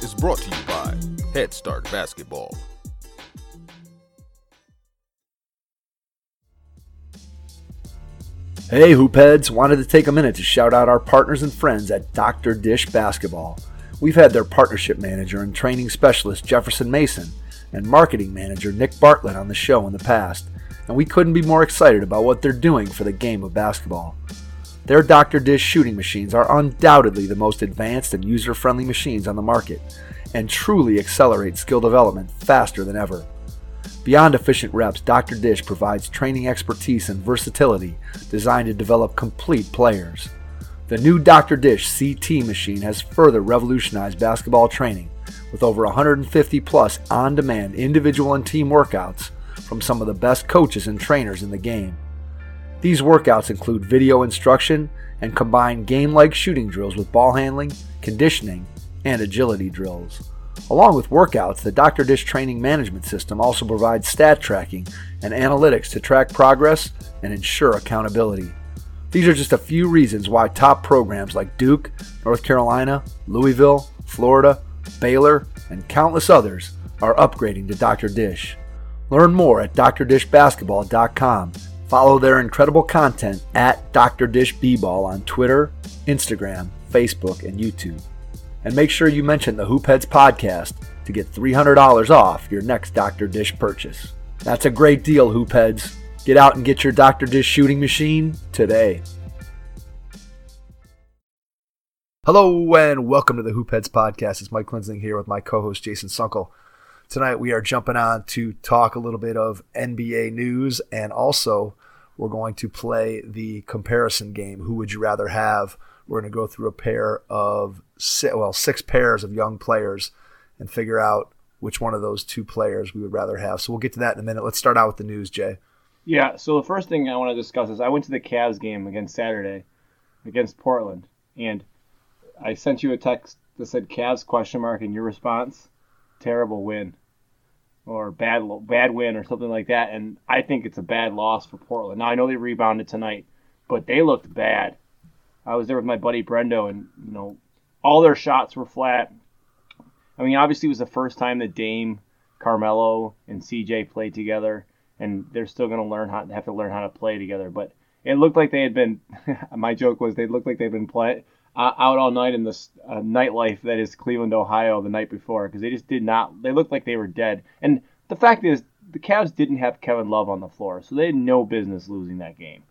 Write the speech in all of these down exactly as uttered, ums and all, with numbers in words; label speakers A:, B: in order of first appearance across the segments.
A: is brought to you by Head Start Basketball.
B: Hey Hoopheads, wanted to take a minute to shout out our partners and friends at Doctor Dish Basketball. We've had their partnership manager and training specialist Jefferson Mason and marketing manager Nick Bartlett on the show in the past, and we couldn't be more excited about what they're doing for the game of basketball. Their Doctor Dish shooting machines are undoubtedly the most advanced and user-friendly machines on the market, and truly accelerate skill development faster than ever. Beyond efficient reps, Doctor Dish provides training expertise and versatility designed to develop complete players. The new Doctor Dish C T machine has further revolutionized basketball training with over one hundred fifty plus on-demand individual and team workouts from some of the best coaches and trainers in the game. These workouts include video instruction and combine game-like shooting drills with ball handling, conditioning, and agility drills. Along with workouts, the Doctor Dish training management system also provides stat tracking and analytics to track progress and ensure accountability. These are just a few reasons why top programs like Duke, North Carolina, Louisville, Florida, Baylor, and countless others are upgrading to Doctor Dish. Learn more at dr dish basketball dot com. Follow their incredible content at Doctor Dish B-Ball on Twitter, Instagram, Facebook, and YouTube. And make sure you mention the Hoopheads podcast to get three hundred dollars off your next Doctor Dish purchase. That's a great deal, Hoopheads. Get out and get your Doctor Dish shooting machine today. Hello and welcome to the Hoopheads podcast. It's Mike Klinzing here with my co-host Jason Sunkel. Tonight we are jumping on to talk a little bit of N B A news, and also we're going to play the comparison game. Who would you rather have? We're going to go through a pair of, well, six pairs of young players and figure out which one of those two players we would rather have. So we'll get to that in a minute. Let's start out with the news, Jay.
C: Yeah, so the first thing I want to discuss is I went to the Cavs game against Saturday against Portland, and I sent you a text that said Cavs question mark, and your response, terrible win or bad bad win or something like that, and I think it's a bad loss for Portland. Now, I know they rebounded tonight, but they looked bad. I was there with my buddy Brendo, and you know, all their shots were flat. I mean, obviously it was the first time that Dame, Carmelo, and C J played together, and they're still going to learn how have to learn how to play together. But it looked like they had been. My joke was they looked like they'd been play, uh, out all night in this uh, nightlife that is Cleveland, Ohio, the night before, because they just did not. They looked like they were dead. And the fact is, the Cavs didn't have Kevin Love on the floor, so they had no business losing that game.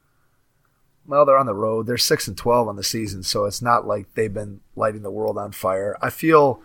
B: Well, they're on the road. They're six and twelve on the season, so it's not like they've been lighting the world on fire. I feel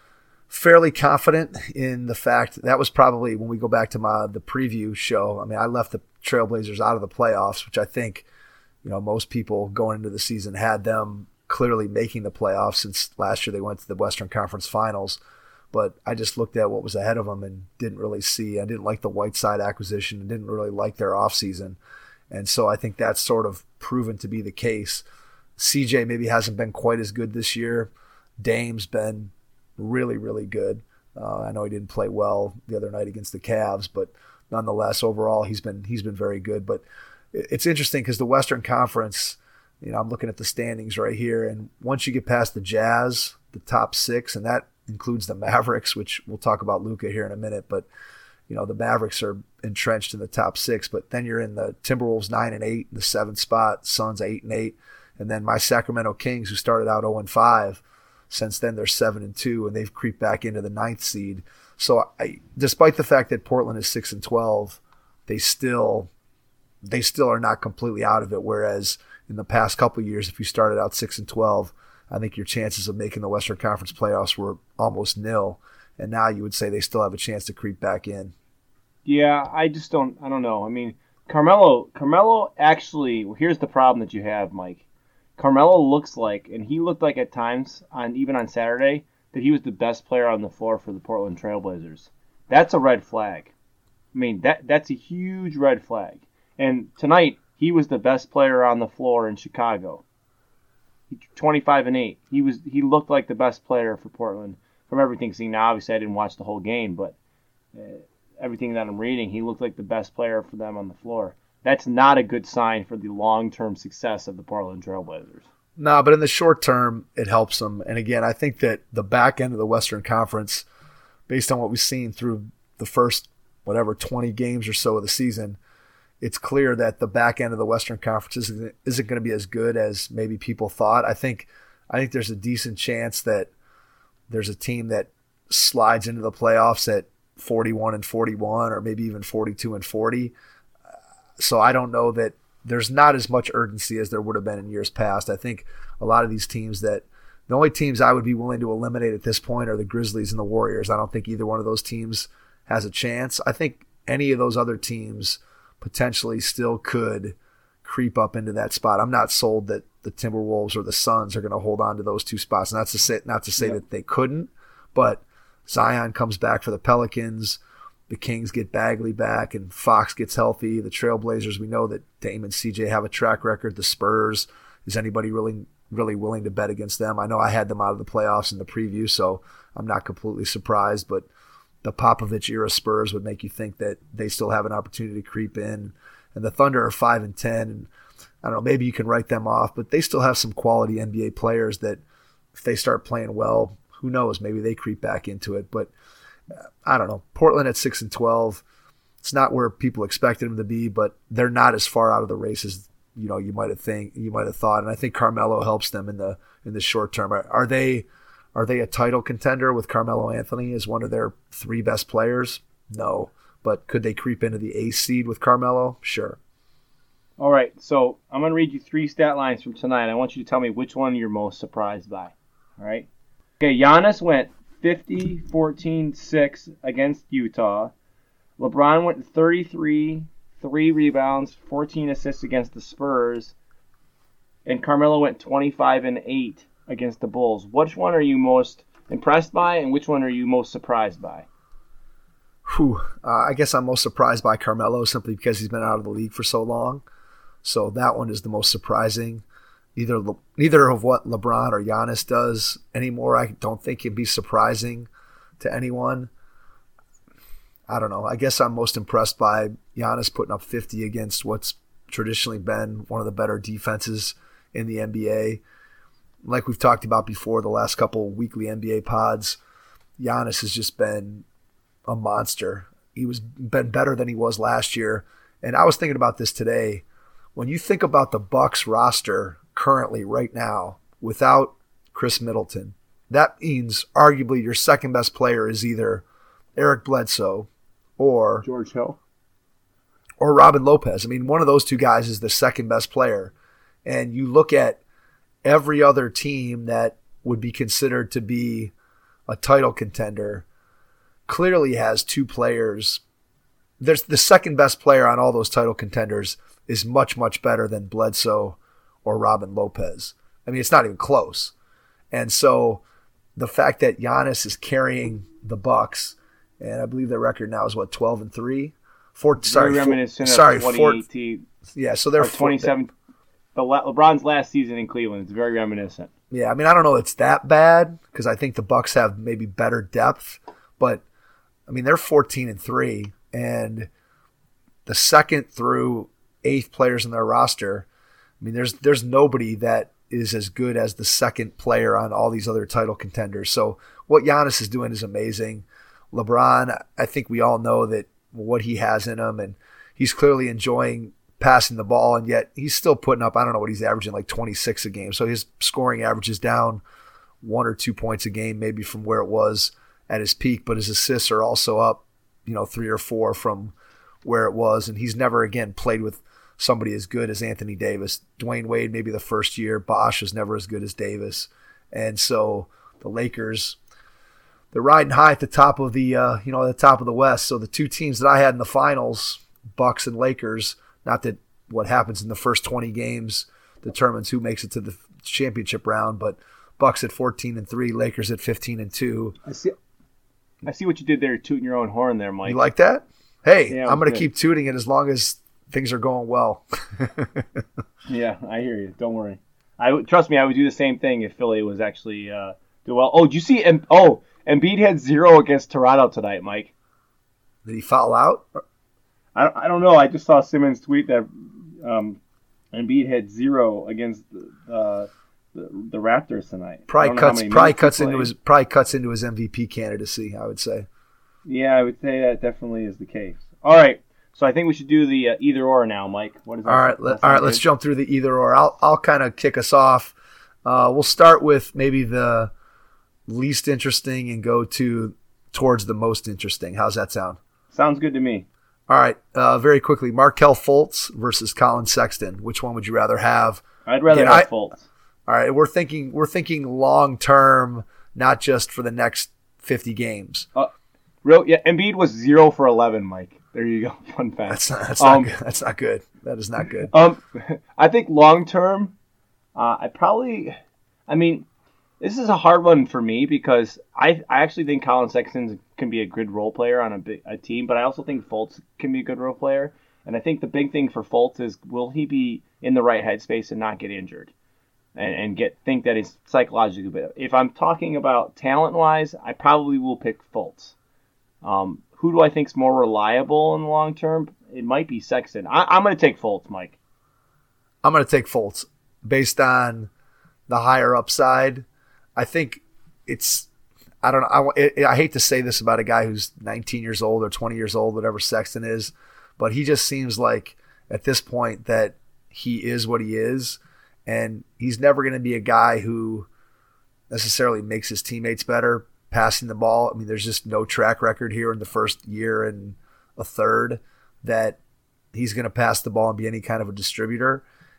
B: fairly confident in the fact that was probably when we go back to my the preview show. I mean, I left the Trailblazers out of the playoffs, which I think, you know, most people going into the season had them clearly making the playoffs since last year they went to the Western Conference Finals. But I just looked at what was ahead of them and didn't really see. I didn't like the Whiteside acquisition and didn't really like their offseason. And so I think that's sort of proven to be the case. C J maybe hasn't been quite as good this year. Dame's been really, really good. Uh, I know he didn't play well the other night against the Cavs, but nonetheless, overall, he's been he's been very good. But it's interesting because the Western Conference, you know, I'm looking at the standings right here, and once you get past the Jazz, the top six, and that includes the Mavericks, which we'll talk about Luka here in a minute, but you know, the Mavericks are entrenched in the top six, but then you're in the Timberwolves nine and eight, the seventh spot, Suns eight and eight, and then my Sacramento Kings, who started out oh and five, since then they're seven and two, and they've creeped back into the ninth seed. So, I, despite the fact that Portland is six and twelve, they still they still are not completely out of it. Whereas in the past couple of years, if you started out six and twelve, I think your chances of making the Western Conference playoffs were almost nil. And now you would say they still have a chance to creep back in.
C: Yeah, I just don't. I don't know. I mean, Carmelo. Carmelo actually. Well, here's the problem that you have, Mike. Carmelo looks like, and he looked like at times on even on Saturday, that he was the best player on the floor for the Portland Trailblazers. That's a red flag. I mean, that that's a huge red flag. And tonight he was the best player on the floor in Chicago. twenty-five and eight. He was. He looked like the best player for Portland. From everything seen, now obviously I didn't watch the whole game, but uh, everything that I'm reading, he looked like the best player for them on the floor. That's not a good sign for the long-term success of the Portland Trailblazers.
B: No, but in the short term, it helps them. And again, I think that the back end of the Western Conference, based on what we've seen through the first, whatever, twenty games or so of the season, it's clear that the back end of the Western Conference isn't, isn't going to be as good as maybe people thought. I think I think there's a decent chance that there's a team that slides into the playoffs at forty-one and forty-one, or maybe even forty-two and forty. So I don't know that there's not as much urgency as there would have been in years past. I think a lot of these teams that the only teams I would be willing to eliminate at this point are the Grizzlies and the Warriors. I don't think either one of those teams has a chance. I think any of those other teams potentially still could creep up into that spot. I'm not sold that the Timberwolves or the Suns are going to hold on to those two spots. Not to say, not to say yep. that they couldn't, but Zion comes back for the Pelicans. The Kings get Bagley back, and Fox gets healthy. The Trailblazers, we know that Dame and C J have a track record. The Spurs, is anybody really really willing to bet against them? I know I had them out of the playoffs in the preview, so I'm not completely surprised, but the Popovich-era Spurs would make you think that they still have an opportunity to creep in. And the Thunder are five and ten, and I don't know, maybe you can write them off, but they still have some quality N B A players that if they start playing well, who knows, maybe they creep back into it. But I don't know. Portland at six and twelve. It's not where people expected them to be, but they're not as far out of the race as you know you might have think you might have thought. And I think Carmelo helps them in the in the short term. Are, are they are they a title contender with Carmelo Anthony as one of their three best players? No, but could they creep into the eighth seed with Carmelo? Sure.
C: All right, so I'm gonna read you three stat lines from tonight. I want you to tell me which one you're most surprised by. All right. Okay, Giannis went fifty, fourteen, six against Utah. LeBron went thirty-three, three rebounds, fourteen assists against the Spurs. And Carmelo went twenty-five and eight against the Bulls. Which one are you most impressed by, and which one are you most surprised by?
B: Whew. Uh, I guess I'm most surprised by Carmelo simply because he's been out of the league for so long. So that one is the most surprising. Either neither of what LeBron or Giannis does anymore, I don't think can be surprising to anyone. I don't know. I guess I'm most impressed by Giannis putting up fifty against what's traditionally been one of the better defenses in the N B A. Like we've talked about before, the last couple of weekly N B A pods, Giannis has just been a monster. He was been better than he was last year. And I was thinking about this today. When you think about the Bucks roster currently right now without Chris Middleton, that means arguably your second best player is either Eric Bledsoe or
C: George Hill
B: or Robin Lopez. I mean, one of those two guys is the second best player. And you look at every other team that would be considered to be a title contender clearly has two players. There's the second best player on all those title contenders is much, much better than Bledsoe or Robin Lopez. I mean, it's not even close. And so the fact that Giannis is carrying the Bucks, and I believe their record now is what, twelve and three? Four, sorry, four, sorry, four, yeah. So they're
C: twenty-seven. The Le- LeBron's last season in Cleveland. It's very reminiscent.
B: Yeah, I mean, I don't know. It's that bad because I think the Bucks have maybe better depth, but I mean, they're fourteen and three, and the second through eighth players in their roster. I mean, there's there's nobody that is as good as the second player on all these other title contenders. So what Giannis is doing is amazing. LeBron, I think we all know that what he has in him, and he's clearly enjoying passing the ball, and yet he's still putting up, I don't know what he's averaging, like twenty-six a game. So his scoring average is down one or two points a game maybe from where it was at his peak, but his assists are also up, you know, three or four from where it was, and he's never again played with somebody as good as Anthony Davis. Dwayne Wade, maybe the first year. Bosh was never as good as Davis. And so the Lakers, they're riding high at the top of the, uh, you know, at the top of the West. So the two teams that I had in the finals, Bucks and Lakers, not that what happens in the first twenty games determines who makes it to the championship round, but Bucks at fourteen and three, Lakers at fifteen and two.
C: I see. I see what you did there, tooting your own horn there, Mike.
B: You like that? Hey,
C: yeah,
B: I'm going to
C: good.
B: keep tooting it as long as things are going well.
C: Yeah, I hear you. Don't worry. I trust me. I would do the same thing if Philly was actually uh, doing well. Oh, did you see? Em- oh, Embiid had zero against Toronto tonight, Mike.
B: Did he foul out?
C: I don't, I don't know. I just saw Simmons tweet that um, Embiid had zero against uh, the, the Raptors tonight.
B: Probably cuts probably cuts into his probably cuts into his M V P candidacy, I would say.
C: Yeah, I would say that definitely is the case. All right, so I think we should do the uh, either or now, Mike. What is that?
B: All right, let, all right. Let's jump through the either or. I'll I'll kind of kick us off. Uh, we'll start with maybe the least interesting and go to towards the most interesting. How's that sound?
C: Sounds good to me.
B: All right, uh, very quickly, Markelle Fultz versus Colin Sexton. Which one would you rather have?
C: I'd rather
B: Again,
C: have
B: I,
C: Fultz.
B: All right, we're thinking we're thinking long term, not just for the next fifty games.
C: Uh, real, yeah. Embiid was zero for eleven, Mike. There you go. Fun fact.
B: That's not. That's
C: um,
B: not good. That's not good. That is not good.
C: Um, I think long term, uh, I probably. I mean, this is a hard one for me because I I actually think Colin Sexton can be a good role player on a big, a team, but I also think Fultz can be a good role player. And I think the big thing for Fultz is will he be in the right headspace and not get injured? And, and get think that he's psychologically better. If I'm talking about talent-wise, I probably will pick Fultz. Um, who do I think is more reliable in the long term? It might be Sexton. I, I'm going to take Fultz, Mike.
B: I'm going to take Fultz based on the higher upside. I think it's – I don't know. I, it, I hate to say this about a guy who's nineteen years old or twenty years old, whatever Sexton is, but he just seems like at this point that he is what he is. And he's never going to be a guy who necessarily makes his teammates better passing the ball. I mean, there's just no track record here in the first year and a third that he's going to pass the ball and be any kind of a distributor.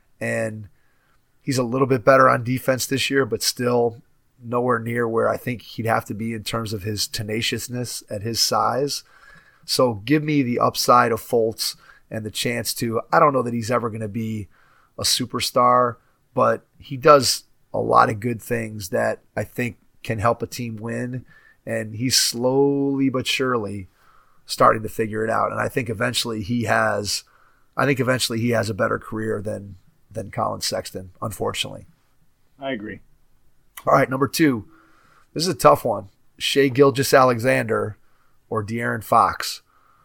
B: And he's a little bit better on defense this year, but still nowhere near where I think he'd have to be in terms of his tenaciousness at his size. So give me the upside of Fultz and the chance to – I don't know that he's ever going to be a superstar, but he does a lot of good things that I think can help a team win. And he's slowly but surely starting to figure it out. And I think eventually he has, I think eventually he has a better career than, than Colin Sexton, unfortunately.
C: I agree.
B: All right, number two. This is a tough one. Shai Gilgeous-Alexander or De'Aaron Fox.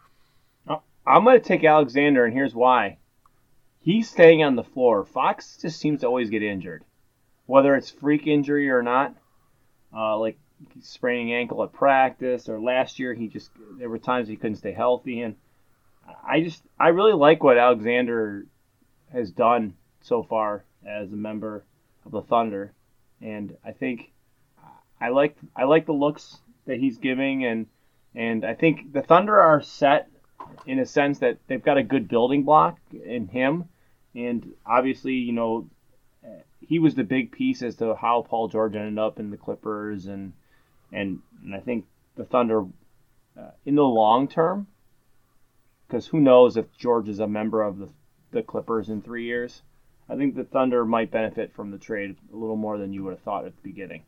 C: I'm going to take Alexander, and here's why. He's staying on the floor. Fox just seems to always get injured, whether it's freak injury or not. Uh, like spraining ankle at practice, or last year he just there were times he couldn't stay healthy. And I just I really like what Alexander has done so far as a member of the Thunder, and I think I like I like the looks that he's giving, and and I think the Thunder are set in a sense that they've got a good building block in him. And obviously, you know, he was the big piece as to how Paul George ended up in the Clippers. And and, and I think the Thunder, uh, in the long term, because who knows if George is a member of the, the Clippers in three years, I think the Thunder might benefit from the trade a little more than you would have thought at the beginning.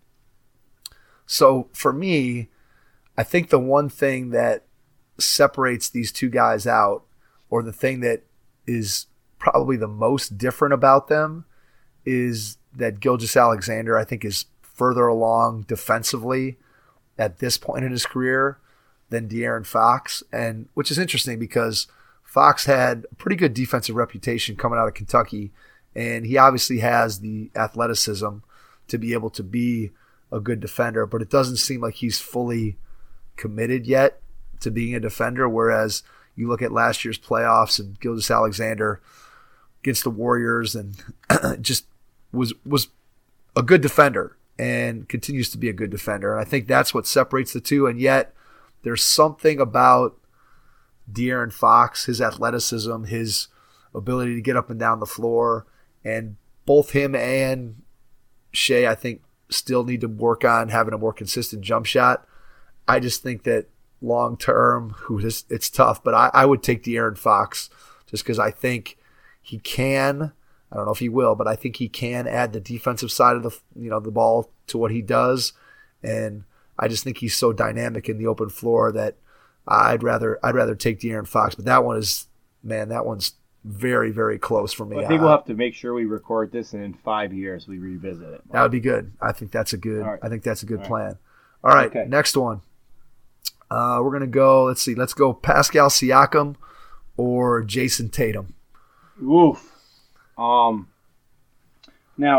B: So for me, I think the one thing that separates these two guys out, or the thing that is probably the most different about them, is that Gilgeous-Alexander, I think, is further along defensively at this point in his career than De'Aaron Fox, and which is interesting because Fox had a pretty good defensive reputation coming out of Kentucky, and he obviously has the athleticism to be able to be a good defender, but it doesn't seem like he's fully committed yet to being a defender, whereas you look at last year's playoffs and Gilgeous-Alexander against the Warriors and just was was a good defender and continues to be a good defender. And I think that's what separates the two. And yet there's something about De'Aaron Fox, his athleticism, his ability to get up and down the floor, and both him and Shai, I think, still need to work on having a more consistent jump shot. I just think that long term, it's tough, but I, I would take De'Aaron Fox just because I think he can. I don't know if he will, but I think he can add the defensive side of the you know the ball to what he does, and I just think he's so dynamic in the open floor that I'd rather I'd rather take De'Aaron Fox. But that one is man, that one's very very close for me.
C: Well, I think we'll have to make sure we record this, and in five years we revisit it.
B: That would be good. I think that's a good.
C: Right.
B: I think that's a good
C: All
B: plan.
C: right.
B: All right,
C: okay.
B: Next one. Uh, we're gonna go. Let's see. Let's go. Pascal Siakam or Jason Tatum.
C: Oof. Um. Now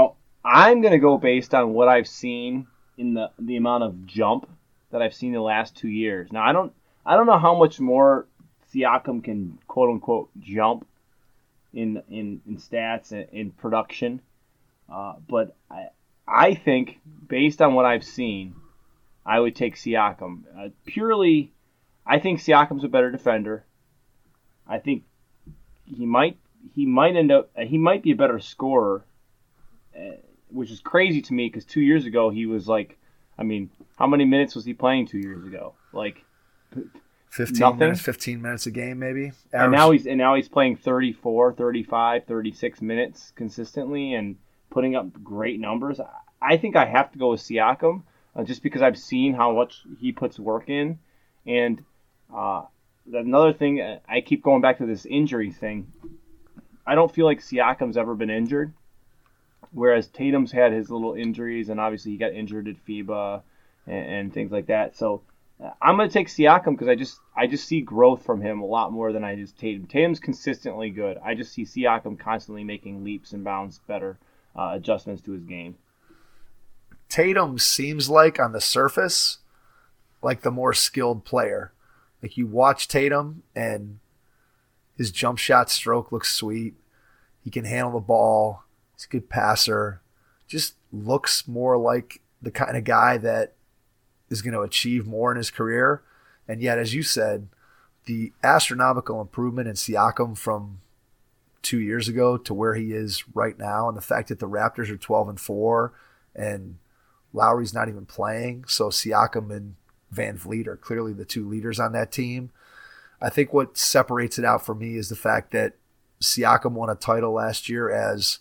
C: I'm going to go based on what I've seen in the the amount of jump that I've seen the last two years. Now, I don't I don't know how much more Siakam can quote unquote jump in in, in stats and in production, uh, but I I think based on what I've seen, I would take Siakam. Uh, purely, I think Siakam's a better defender. I think he might he might end up he might be a better scorer, uh, which is crazy to me because two years ago he was like, I mean, how many minutes was he playing two years ago? Like
B: fifteen
C: nothing?
B: minutes, fifteen minutes a game maybe. Average.
C: And now he's and now he's playing thirty-four, thirty-five, thirty-six minutes consistently and putting up great numbers. I think I have to go with Siakam uh, just because I've seen how much he puts work in, and uh, another thing, I keep going back to this injury thing. I don't feel like Siakam's ever been injured, whereas Tatum's had his little injuries, and obviously he got injured at FIBA and, and things like that. So uh, I'm going to take Siakam because I just I just see growth from him a lot more than I just Tatum. Tatum's consistently good. I just see Siakam constantly making leaps and bounds better uh, adjustments to his game.
B: Tatum seems like on the surface like the more skilled player. Like you watch Tatum and his jump shot stroke looks sweet. He can handle the ball. He's a good passer. Just looks more like the kind of guy that is going to achieve more in his career. And yet, as you said, the astronomical improvement in Siakam from two years ago to where he is right now, and the fact that the Raptors are twelve and four and Lowry's not even playing. So Siakam and Van Vliet are clearly the two leaders on that team. I think what separates it out for me is the fact that Siakam won a title last year as,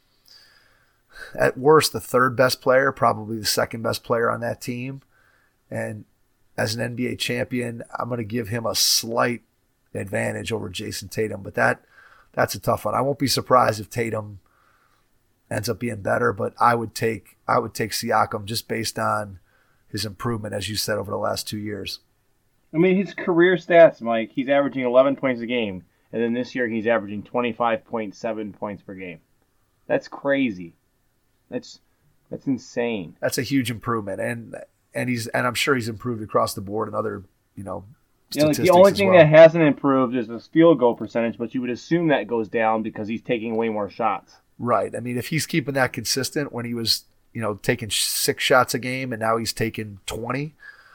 B: at worst, the third best player, probably the second best player on that team. And as an N B A champion, I'm going to give him a slight advantage over Jason Tatum. But that that's a tough one. I won't be surprised if Tatum ends up being better, but I would take I would take Siakam just based on his improvement, as you said, over the last two years.
C: I mean, his career stats, Mike, he's averaging eleven points a game, and then this year he's averaging twenty-five point seven points per game. That's crazy. That's that's insane.
B: That's a huge improvement, and and he's and I'm sure he's improved across the board in other, you know,
C: Yeah, like
B: statistics
C: the only
B: as
C: thing
B: well.
C: that hasn't improved is his field goal percentage, but you would assume that goes down because he's taking way more shots.
B: Right. I mean, if he's keeping that consistent when he was, you know, taking six shots a game and now he's taking twenty,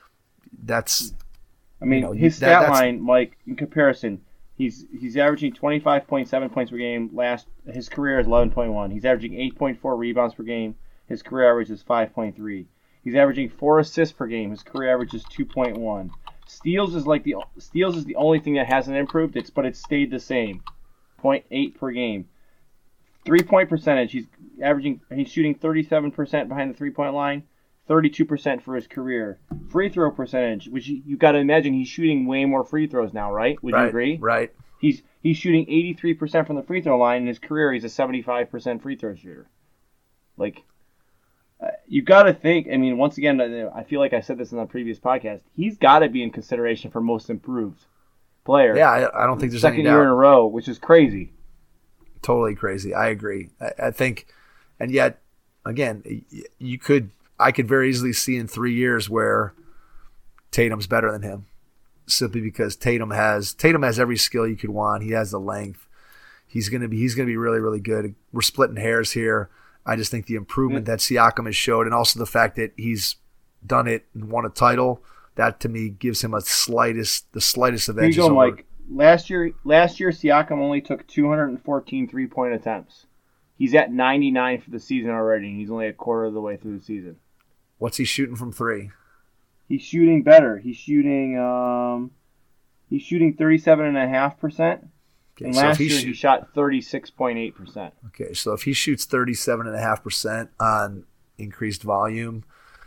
B: that's.
C: I mean,
B: you know,
C: his
B: that-
C: stat
B: that's-
C: line, Mike, in comparison, he's he's averaging twenty-five point seven points per game. Last his career is eleven point one. He's averaging eight point four rebounds per game. His career average is five point three. He's averaging four assists per game. His career average is two point one. Steals is like the steals is the only thing that hasn't improved. It's but it's stayed the same, zero point eight per game. Three point percentage. He's averaging. He's shooting thirty-seven percent behind the three point line, thirty-two percent for his career. Free throw percentage, which you, you got to imagine he's shooting way more free throws now, right? Would
B: right,
C: you agree?
B: Right.
C: He's he's shooting eighty-three percent from the free throw line. In his career, he's a seventy-five percent free throw shooter. Like, uh, you got to think. I mean, once again, I feel like I said this in the previous podcast. He's got to be in consideration for most improved player.
B: Yeah, I, I don't think there's
C: second
B: any doubt.
C: year in a row, which is crazy.
B: Totally crazy. I agree. I, I think, and yet, again, you could, I could very easily see in three years where Tatum's better than him, simply because Tatum has Tatum has every skill you could want. He has the length. He's gonna be he's gonna be really really good. We're splitting hairs here. I just think the improvement that Siakam has showed, and also the fact that he's done it and won a title, that to me gives him a slightest the slightest of
C: Here you
B: edges
C: go,
B: over.
C: Mike. Last year, last year Siakam only took two hundred fourteen three-point attempts. He's at ninety-nine for the season already, and he's only a quarter of the way through the season.
B: What's he shooting from three?
C: He's shooting better. He's shooting um, he's shooting thirty-seven point five percent.
B: Okay,
C: And
B: so
C: last
B: if he
C: year
B: shoot-
C: he shot thirty-six point eight percent.
B: Okay, so if he shoots thirty-seven point five percent on increased volume,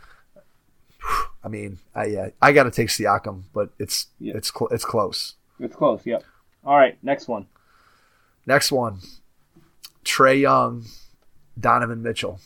B: I mean, I uh, I got to take Siakam, but it's
C: Yeah.
B: it's cl- it's close.
C: It's close, yep. All right, next one.
B: Next one, Trae Young, Donovan Mitchell.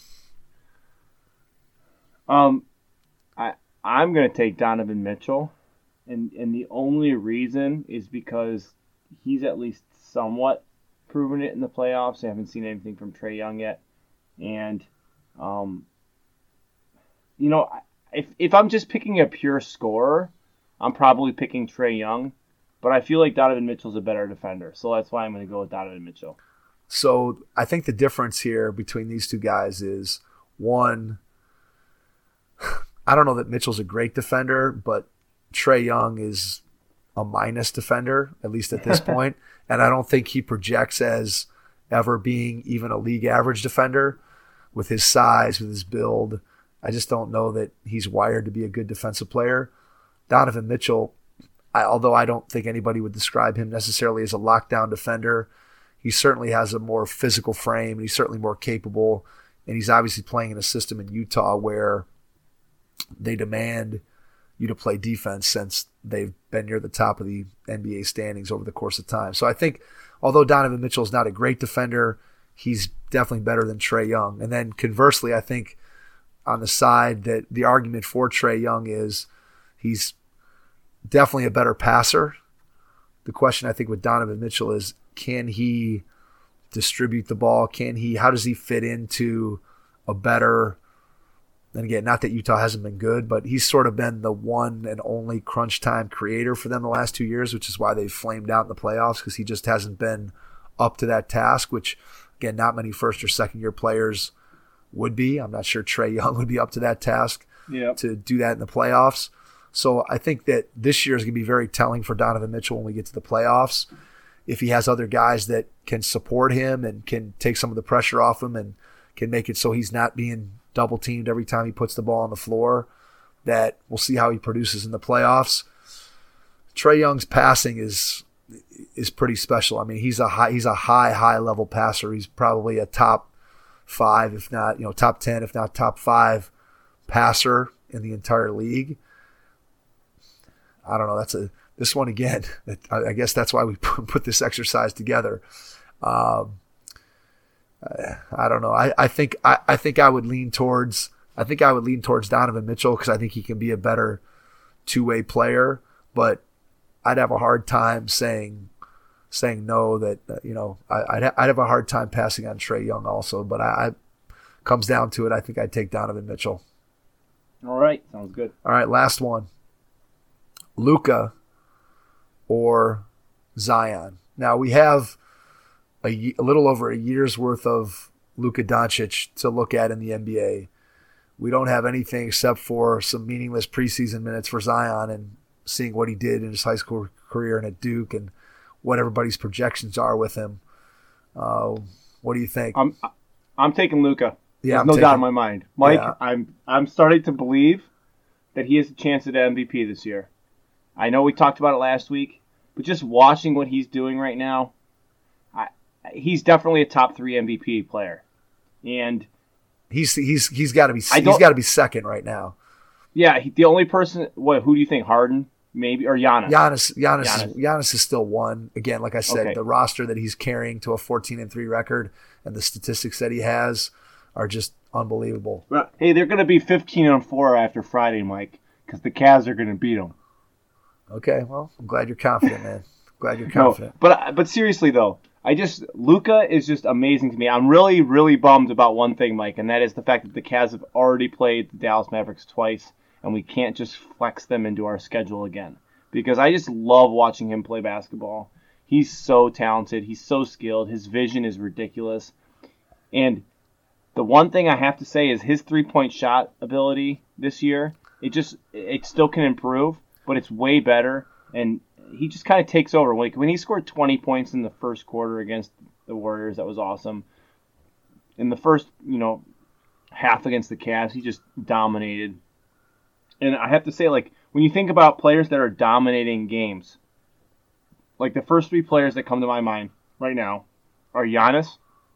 C: Um, I I'm gonna take Donovan Mitchell, and and the only reason is because he's at least somewhat proven it in the playoffs. I haven't seen anything from Trae Young yet, and Um, you know, if if I'm just picking a pure scorer, I'm probably picking Trae Young, but I feel like Donovan Mitchell's a better defender, so that's why I'm going to go with Donovan Mitchell.
B: So I think the difference here between these two guys is, one, I don't know that Mitchell's a great defender, but Trae Young is a minus defender, at least at this point. And I don't think he projects as ever being even a league average defender with his size, with his build. I just don't know that he's wired to be a good defensive player. Donovan Mitchell, I, although I don't think anybody would describe him necessarily as a lockdown defender, he certainly has a more physical frame, and he's certainly more capable. And he's obviously playing in a system in Utah where they demand you to play defense since they've been near the top of the N B A standings over the course of time. So I think although Donovan Mitchell is not a great defender, he's definitely better than Trae Young. And then conversely, I think on the side that the argument for Trae Young is he's definitely a better passer. The question I think with Donovan Mitchell is, can he distribute the ball? Can he, how does he fit into a better, and again, not that Utah hasn't been good, but he's sort of been the one and only crunch time creator for them the last two years, which is why they've flamed out in the playoffs, because he just hasn't been up to that task, which, again, not many first or second year players would be. I'm not sure Trae Young would be up to that task
C: yep.
B: to do that in the playoffs. So I think that this year is going to be very telling for Donovan Mitchell when we get to the playoffs. If he has other guys that can support him and can take some of the pressure off him and can make it so he's not being double teamed every time he puts the ball on the floor, that we'll see how he produces in the playoffs. Trae Young's passing is is pretty special. I mean, he's a high he's a high high level passer. He's probably a top five, if not, you know, top ten, if not top five passer in the entire league. I don't know. That's a this one again. I guess that's why we put this exercise together. Um, I don't know. I, I think I, I think I would lean towards I think I would lean towards Donovan Mitchell because I think he can be a better two-way player. But I'd have a hard time saying saying no. That uh, you know I, I'd ha- I'd have a hard time passing on Trae Young also. But I, I comes down to it. I think I'd take Donovan Mitchell.
C: All right, sounds good.
B: All right, last one. Luka or Zion. Now we have a, a little over a year's worth of Luka Doncic to look at in the N B A. We don't have anything except for some meaningless preseason minutes for Zion and seeing what he did in his high school career and at Duke and what everybody's projections are with him. Uh, what do you think?
C: I'm I'm taking Luka.
B: Yeah,
C: There's
B: I'm
C: no
B: taking,
C: doubt in my mind. Mike,
B: yeah.
C: I'm I'm starting to believe that he has a chance at M V P this year. I know we talked about it last week, but just watching what he's doing right now, I, he's definitely a top three M V P player, and
B: he's he's he's got to be he's got to be second right now.
C: Yeah, he, the only person. What? Who do you think? Harden, maybe, or Giannis?
B: Giannis, Giannis,
C: Giannis.
B: Is, Giannis is still one. Again, like I said,
C: okay.
B: The roster that he's carrying to a fourteen and three record and the statistics that he has are just unbelievable.
C: Well, hey, they're going to be fifteen and four after Friday, Mike, because the Cavs are going to beat them.
B: Okay, well, I'm glad you're confident, man. Glad you're confident.
C: No, but but seriously though, I just Luka is just amazing to me. I'm really really bummed about one thing, Mike, and that is the fact that the Cavs have already played the Dallas Mavericks twice, and we can't just flex them into our schedule again. Because I just love watching him play basketball. He's so talented. He's so skilled. His vision is ridiculous. And the one thing I have to say is his three-point shot ability this year, it just it still can improve, but it's way better. And he just kind of takes over. Like when he scored twenty points in the first quarter against the Warriors, that was awesome. In the first, you know, half against the Cavs, he just dominated. And I have to say, like, when you think about players that are dominating games, like the first three players that come to my mind right now are Giannis,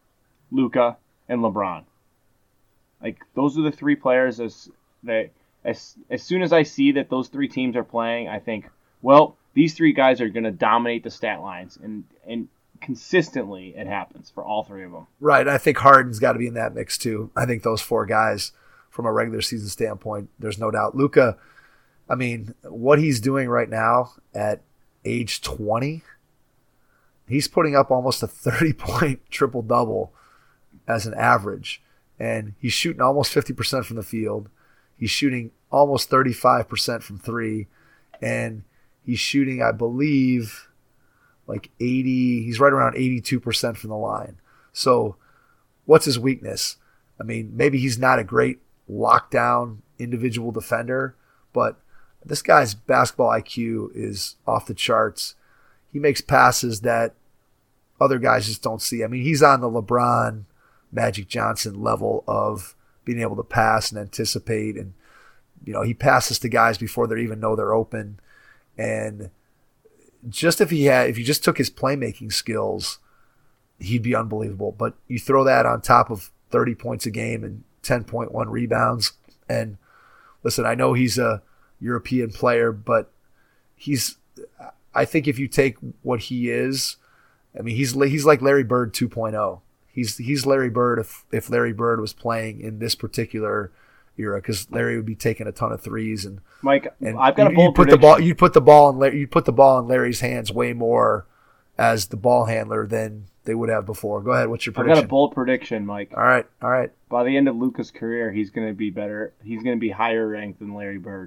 C: Luka, and LeBron. Like, those are the three players as that as as soon as I see that those three teams are playing, I think, well, these three guys are going to dominate the stat lines, and and consistently it happens for all three of them.
B: Right. I think Harden's got to be in that mix too. I think those four guys, from a regular season standpoint, there's no doubt. Luka, I mean, what he's doing right now at age twenty, he's putting up almost a thirty-point triple-double as an average. and he's shooting almost fifty percent from the field. He's shooting almost thirty-five percent from three, and he's shooting, I believe, like eighty. He's right around eighty-two percent from the line. So what's his weakness? I mean, maybe he's not a great lockdown individual defender, but this guy's basketball I Q is off the charts. He makes passes that other guys just don't see. I mean, he's on the LeBron, Magic Johnson level of being able to pass and anticipate. And, you know, he passes to guys before they even know they're open. And just if he had, if you just took his playmaking skills, he'd be unbelievable. But you throw that on top of thirty points a game and ten point one rebounds. And listen, I know he's a European player, but he's, I think if you take what he is, I mean, he's he's like Larry Bird two point oh. He's he's Larry Bird if if Larry Bird was playing in this particular era, because Larry would be taking a ton of threes and
C: Mike.
B: and
C: I've got a
B: you,
C: bold
B: you put the
C: prediction.
B: ball you put the ball in Larry, you put the ball in Larry's hands way more as the ball handler than they would have before. Go ahead. What's your
C: I've
B: prediction?
C: got a bold prediction, Mike.
B: All right, all right.
C: By the end of Luka's career, he's going to be better. He's going to be higher ranked than Larry Bird.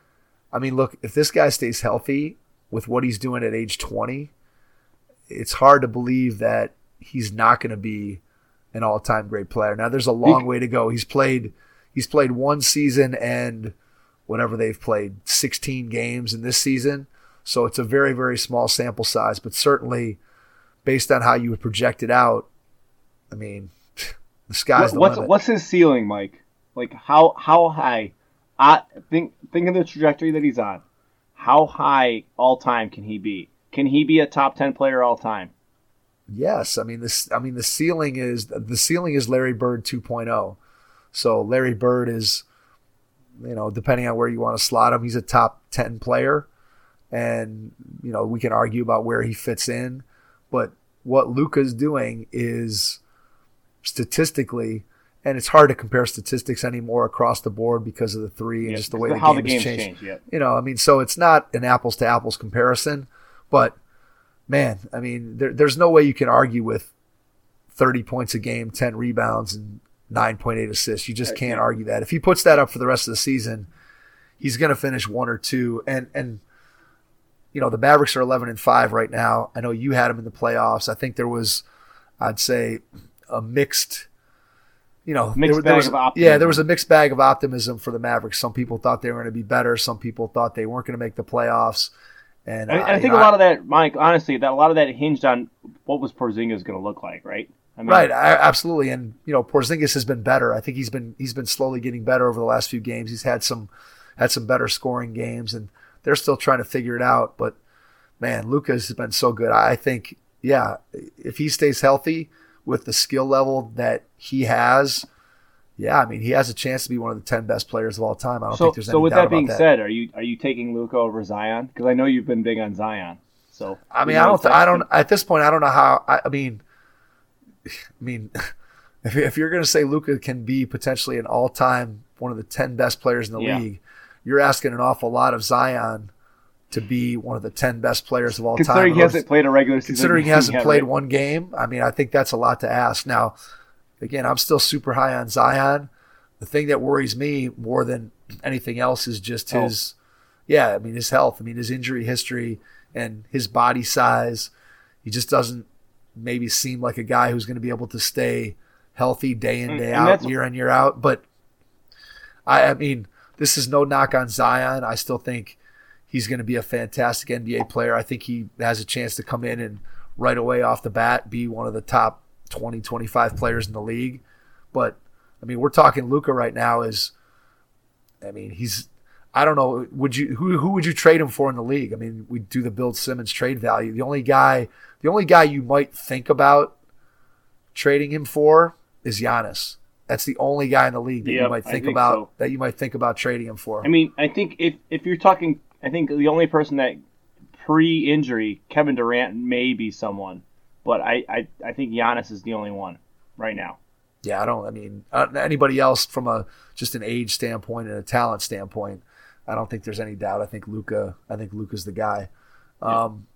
B: I mean, look, if this guy stays healthy with what he's doing at age twenty, it's hard to believe that he's not going to be an all-time great player. Now, there's a long way to go. He's played he's played one season and whatever they've played, sixteen games in this season. So it's a very, very small sample size. But certainly, based on how you would project it out, I mean, the sky's the
C: what's
B: limit.
C: what's his ceiling, Mike? Like how how high? I think think of the trajectory that he's on. How high all time can he be? Can he be a top ten player all time?
B: Yes, I mean this. I mean the ceiling is the ceiling is Larry Bird two point oh. So Larry Bird is, you know, depending on where you want to slot him, he's a top ten player, and you know we can argue about where he fits in, but what Luka's doing is statistically, and it's hard to compare statistics anymore across the board because of the three and
C: Yeah,
B: just the way the
C: how
B: game
C: the
B: has
C: game's
B: changed.
C: changed, yeah.
B: You know, I mean, so it's not an apples to apples comparison, but man, I mean, there, there's no way you can argue with thirty points a game, ten rebounds, and nine point eight assists. You just can't argue that. If he puts that up for the rest of the season, he's going to finish one or two. And, and you know, the Mavericks are eleven and five right now. I know you had them in the playoffs. I think there was, I'd say, a mixed, you know,
C: Mixed
B: there, there
C: bag
B: was,
C: of optimism.
B: Yeah, there was a mixed bag of optimism for the Mavericks. Some people thought they were going to be better. Some people thought they weren't going to make the playoffs. And
C: I,
B: uh,
C: I think
B: know,
C: a lot of that, Mike, honestly, that a lot of that hinged on what was Porzingis going to look like, right? I mean,
B: Right, I, absolutely, and you know Porzingis has been better. I think he's been he's been slowly getting better over the last few games. He's had some had some better scoring games, and they're still trying to figure it out. But man, Luka's been so good. I think, yeah, if he stays healthy with the skill level that he has, yeah, I mean he has a chance to be one of the ten best players of all time. I don't
C: So,
B: think there's any
C: so with
B: doubt
C: that being
B: about that.
C: said, are you are you taking Luka over Zion? Because I know you've been big on Zion. So
B: I mean, I don't, th- I don't. At this point, I don't know how. I, I mean, I mean, if if you're going to say Luka can be potentially an all-time one of the ten best players in the
C: Yeah.
B: league, you're asking an awful lot of Zion to be one of the ten best players of all
C: Considering
B: time.
C: he hasn't played a regular season.
B: Considering he
C: game
B: hasn't
C: yet,
B: played
C: right?
B: one game, I mean, I think that's a lot to ask. Now, again, I'm still super high on Zion. The thing that worries me more than anything else is just his, yeah, I mean, his health. I mean, his injury history and his body size. He just doesn't maybe seem like a guy who's going to be able to stay healthy day in,
C: And-
B: day
C: and
B: out,
C: that's-
B: year in, year out. But, I, I mean, this is no knock on Zion. I still think he's going to be a fantastic N B A player. I think he has a chance to come in and right away off the bat be one of the top twenty, twenty-five players in the league. But, I mean, we're talking Luka right now is, I mean, he's, I don't know, would you who who would you trade him for in the league? I mean, we do the Bill Simmons trade value. The only guy, the only guy you might think about trading him for is Giannis. That's the only guy in the league that you
C: Yep,
B: might
C: I
B: think,
C: think
B: about
C: so.
B: that you might think about trading him for.
C: I mean, I think if if you're talking, I think the only person that pre-injury, Kevin Durant may be someone, but I, I, I think Giannis is the only one right now.
B: Yeah, I don't. I mean, uh, anybody else from a just an age standpoint and a talent standpoint, I don't think there's any doubt. I think Luka. I think Luka's the guy. Um,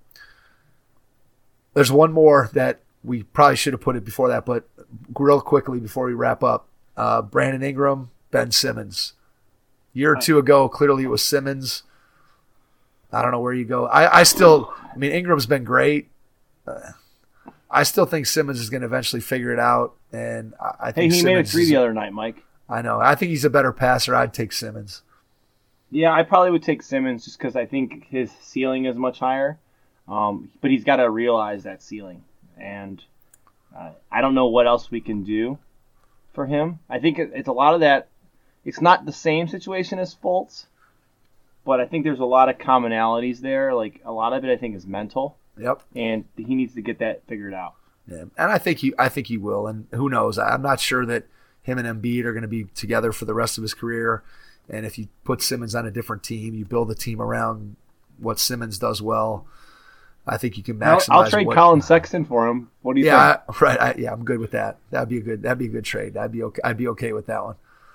B: there's one more that we probably should have put it before that, but real quickly before we wrap up, uh, Brandon Ingram, Ben Simmons. A year or two ago, clearly it was Simmons. I don't know where you go. I, I still, I mean, Ingram's been great. Uh, I still think Simmons is going to eventually figure it out. And I, I think
C: Hey, he
B: Simmons
C: made a three
B: is,
C: the other night, Mike.
B: I know. I think he's a better passer. I'd take Simmons.
C: Yeah, I probably would take Simmons just because I think his ceiling is much higher. Um, but he's got to realize that ceiling. And uh, I don't know what else we can do for him. I think it, it's a lot of that. It's not the same situation as Fultz, but I think there's a lot of commonalities there. Like, a lot of it I think is mental.
B: Yep.
C: And he needs to get that figured out.
B: Yeah. And I think he I think he will. And who knows? I'm not sure that him and Embiid are going to be together for the rest of his career. And if you put Simmons on a different team, you build a team around what Simmons does well, I think you can maximize.
C: I'll, I'll trade
B: what,
C: Colin Sexton for him. What do you
B: yeah,
C: think?
B: I, right. I, yeah, I'm good with that. That'd be a good. That'd be a good trade. I'd be okay. I'd be okay with that one.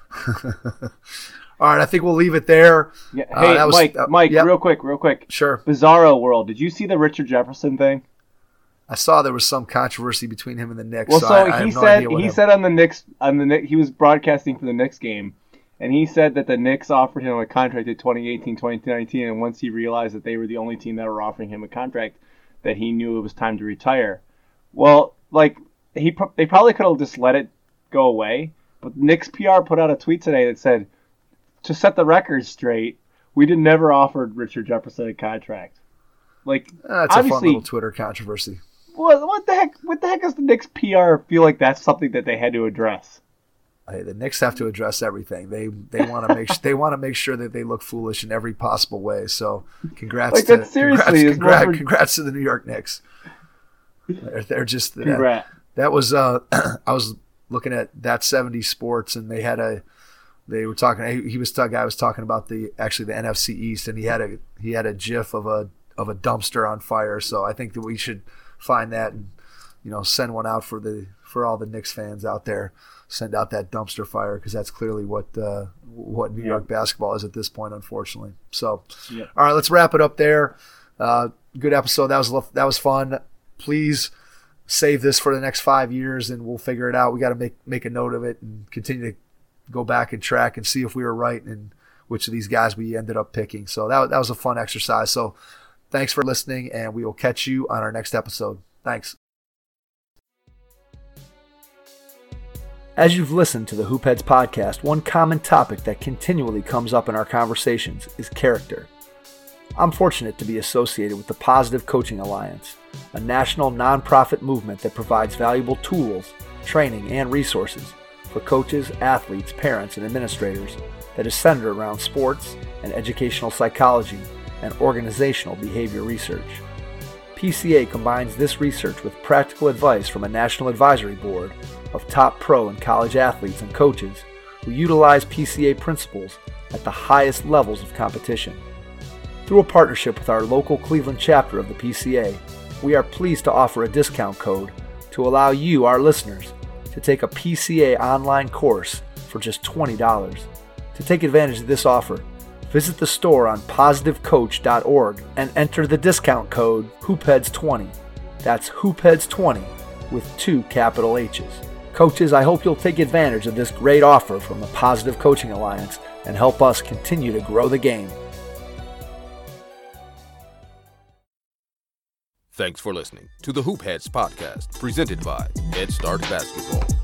B: All right, I think we'll leave it there.
C: Yeah. Hey,
B: uh, was,
C: Mike.
B: uh,
C: Mike,
B: yep.
C: real quick, real quick.
B: Sure.
C: Bizarro world. Did you see the Richard Jefferson thing?
B: I saw there was some controversy between him and the Knicks.
C: Well,
B: so,
C: so
B: I, I
C: he
B: have no
C: said
B: idea what
C: he
B: happened.
C: said on the Knicks on the Knicks, he was broadcasting for the Knicks game, and he said that the Knicks offered him a contract in twenty eighteen, twenty nineteen, and once he realized that they were the only team that were offering him a contract, that he knew it was time to retire. Well, like he pro- they probably could have just let it go away, but Knicks P R put out a tweet today that said, to set the record straight, we did never offered Richard Jefferson a contract. Like,
B: Uh, that's a fun
C: obviously,
B: little Twitter controversy.
C: what, what the heck? What the heck does the Knicks P R feel like that's something that they had to address?
B: Hey, the Knicks have to address everything. They they want to make they want to make sure that they look foolish in every possible way. So, congrats
C: Like,
B: to
C: that seriously
B: congrats,
C: is
B: congrats,
C: what we're-
B: congrats to the New York Knicks. They're, they're just that,
C: Congrats.
B: that was uh I was looking at that seventies Sports, and they had a they were talking. He was talking. Guy was talking about the actually the N F C East, and he had a he had a GIF of a of a dumpster on fire. So I think that we should find that and you know send one out for the for all the Knicks fans out there. Send out that dumpster fire because that's clearly what uh, what New
C: Yeah.
B: York basketball is at this point, unfortunately. So,
C: Yeah.
B: all right, let's wrap it up there. Uh, good episode. That was that was fun. Please save this for the next five years, and we'll figure it out. We got to make make a note of it and continue to go back and track and see if we were right and which of these guys we ended up picking. So that that was a fun exercise. So, thanks for listening, and we will catch you on our next episode. Thanks.
D: As you've listened to the Hoopheads podcast, one common topic that continually comes up in our conversations is character. I'm fortunate to be associated with the Positive Coaching Alliance, a national nonprofit movement that provides valuable tools, training, and resources for coaches, athletes, parents, and administrators that is centered around sports and educational psychology and organizational behavior research. P C A combines this research with practical advice from a national advisory board of top pro and college athletes and coaches who utilize P C A principles at the highest levels of competition. Through a partnership with our local Cleveland chapter of the P C A, we are pleased to offer a discount code to allow you, our listeners, to take a P C A online course for just twenty dollars. To take advantage of this offer, visit the store on positive coach dot org and enter the discount code hoopheads twenty. That's hoopheads twenty with two capital H's. Coaches, I hope you'll take advantage of this great offer from the Positive Coaching Alliance and help us continue to grow the game.
A: Thanks for listening to the Hoopheads podcast, presented by Head Start Basketball.